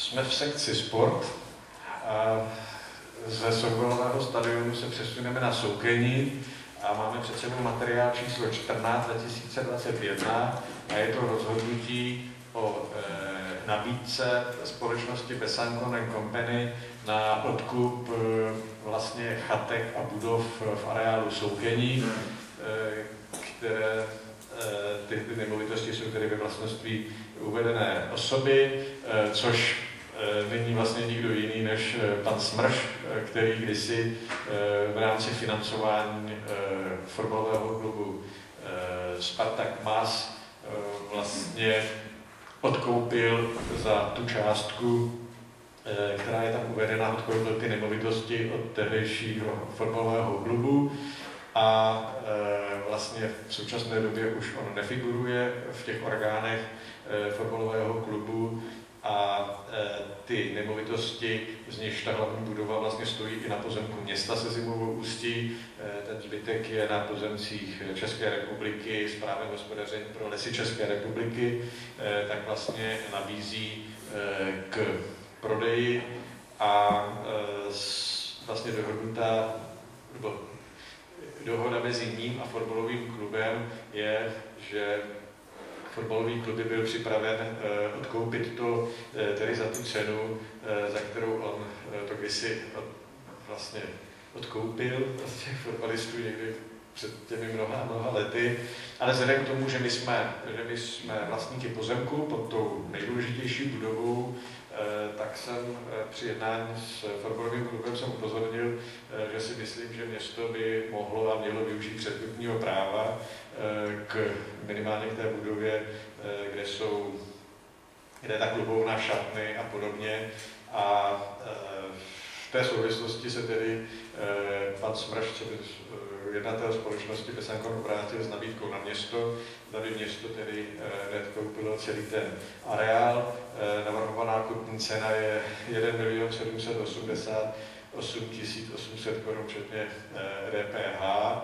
Jsme v sekci sport a ze softbalového stadionu se přesuneme na Soukyni a máme před sebou materiál číslo 14 2021 a je to rozhodnutí o nabídce společnosti Besançon & Company na odkup vlastně chatek a budov v areálu Soukyni, které ty nemovitosti jsou tedy ve vlastnictví uvedené osoby, což není vlastně nikdo jiný než pan Smrš, který kdysi v rámci financování fotbalového klubu Spartak Mas vlastně odkoupil za tu částku, která je tam uvedena, odkoupil ty nemovitosti od tehdejšího fotbalového klubu a vlastně v současné době už on nefiguruje v těch orgánech fotbalového klubu a ty nemovitosti, z nichž ta hlavní budova vlastně stojí i na pozemku města se Zimovou Ústí, ten zbytek je na pozemcích České republiky, s právem hospodaření pro Lesy České republiky, tak vlastně nabízí k prodeji a vlastně dohoda mezi ním a fotbalovým klubem je, že fotbalový klub byl připraven odkoupit to tedy za tu cenu, za kterou on to kdysi vlastně odkoupil od těch fotbalistů někdy před těmi mnoha lety. Ale vzhledem k tomu, že my jsme vlastníky pozemku pod tou nejdůležitější budovou, tak jsem při jednání s fotbalovým klubem jsem upozornil, že si myslím, že město by mohlo a mělo využít předkupního práva minimálně k té budově, kde je ta klubovna, šatny a podobně. A v té souvislosti se tedy pan Smrš, jednatel společnosti Besançon, obrátil s nabídkou na město, aby město tedy koupilo celý ten areál. Navrhovaná kupní cena je 1 788 800 korun včetně DPH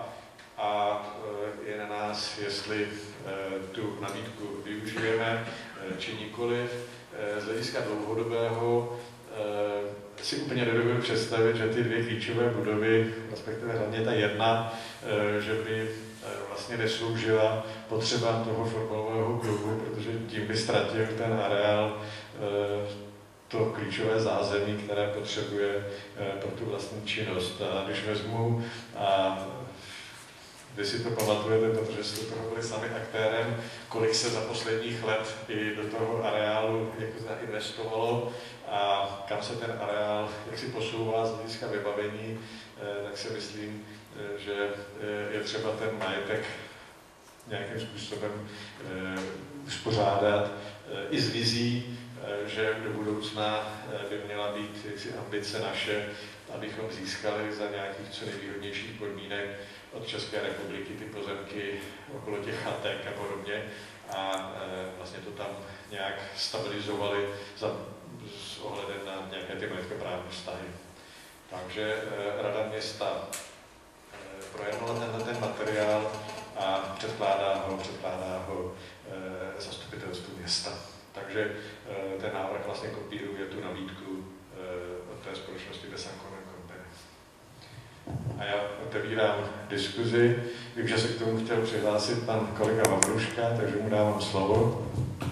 a je na nás, jestli tu nabídku využijeme či nikoliv. Z hlediska dlouhodobého si úplně nedovedu představit, že ty dvě klíčové budovy, respektive hlavně ta jedna, že by vlastně nesloužila potřebám toho fotbalového klubu, protože tím by ztratil ten areál to klíčové zázemí, které potřebuje pro tu vlastní činnost. A když vezmu, a vy si to pamatujete, protože jste toho byli sami aktérem, kolik se za posledních let i do toho areálu investovalo a kam se ten areál jak si posouvá z hlediska vybavení, tak si myslím, že je třeba ten majetek nějakým způsobem uspořádat i s vizí, že do budoucna by měla být ambice naše, abychom získali za nějakých co nejvýhodnějších podmínek od České republiky ty pozemky okolo těch chatek a podobně a vlastně to tam nějak stabilizovali s ohledem na nějaké ty majetkoprávní vztahy. Takže Rada města projednala ten materiál a předkládá ho zastupitelstvu města. Takže ten návrh vlastně kopíruje tu nabídku od té společnosti Besançon & Company. A já otevírám diskuzi. Vím, že se k tomu chtěl přihlásit pan kolega Vavruška, takže mu dávám slovo.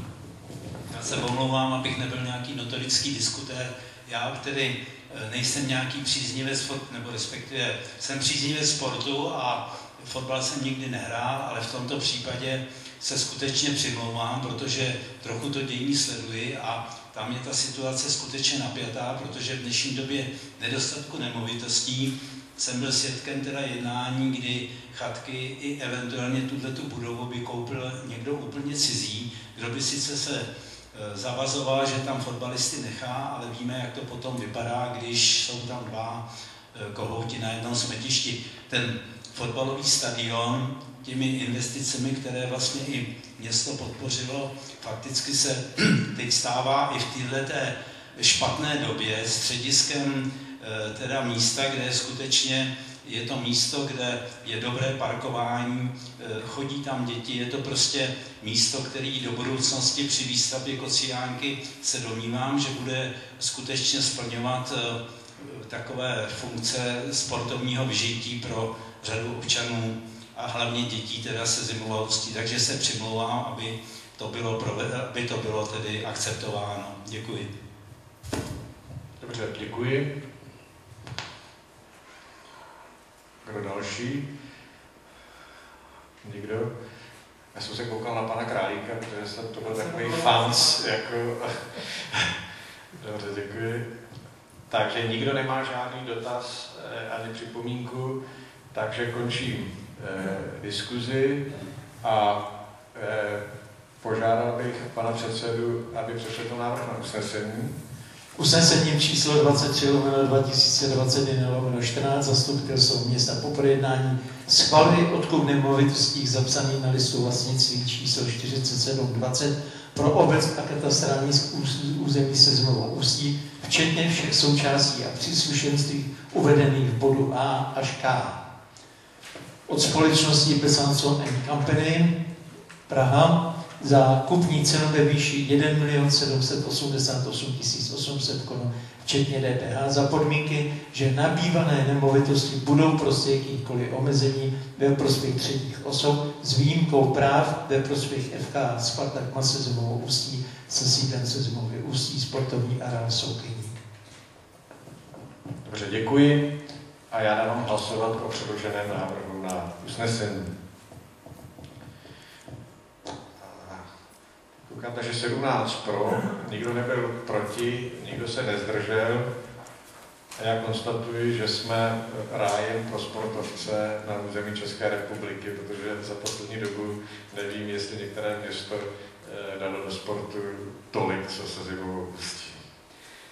Já se omlouvám, abych nebyl nějaký notorický diskutér. Já tedy nejsem nějaký příznivec, nebo respektive jsem příznivec sportu a fotbal jsem nikdy nehrál, ale v tomto případě se skutečně přimlouvám, protože trochu to dění sleduji a tam je ta situace skutečně napjatá, protože v dnešní době nedostatku nemovitostí jsem byl svědkem teda jednání, kdy chatky i eventuálně tuto budovu by koupil někdo úplně cizí, kdo by sice se zavazoval, že tam fotbalisty nechá, ale víme, jak to potom vypadá, když jsou tam dva kohouti na jednom smetišti. Ten fotbalový stadion těmi investicemi, které vlastně i město podpořilo, fakticky se teď stává i v této špatné době střediskem teda místa, kde skutečně je to místo, kde je dobré parkování, chodí tam děti, je to prostě místo, které do budoucnosti při výstavbě Kociánky se domnívám, že bude skutečně splňovat takové funkce sportovního vyžití pro řadu občanů a hlavně dětí teda se zimovostí. Takže se přimlouvám, aby to bylo tedy akceptováno. Děkuji. Dobře, děkuji. Kdo další? Nikdo? Já jsem se koukal na pana Králíka, protože to byl takový fans, jako... Dobře, děkuji. Takže nikdo nemá žádný dotaz ani připomínku, takže končím diskuzi a požádal bych pana předsedu, aby přečetl návrh na usnesení. Usnesením číslo 23/2021/14 zastupitelstvo města po projednání schvaluje odkup nemovitostí zapsaný na listu vlastnictví číslo 4720 pro obec a katastrální území se Zimovou Ústí, včetně všech součástí a příslušenství uvedených v bodu A až K. Od společnosti Besançon & Company Praha za kupní cenu ve výši 1 788 800 korun, včetně DPH, za podmínky, že nabývané nemovitosti budou prostě jakýchkoliv omezení ve prospěch třetích osob s výjimkou práv ve prospěch FK Spartak Mase Zimovou Ústí se sídlem se Zimovou Ústí, sportovní areál Soukyník. Dobře, děkuji a já dávám hlasovat o předloženém návrhu na usnesení. Koukám, takže 17 pro, nikdo nebyl proti, nikdo se nezdržel. A já konstatuji, že jsme rájem pro sportovce na území České republiky, protože za poslední dobu nevím, jestli některé město dalo do sportu tolik, co se Zimovou Ústí.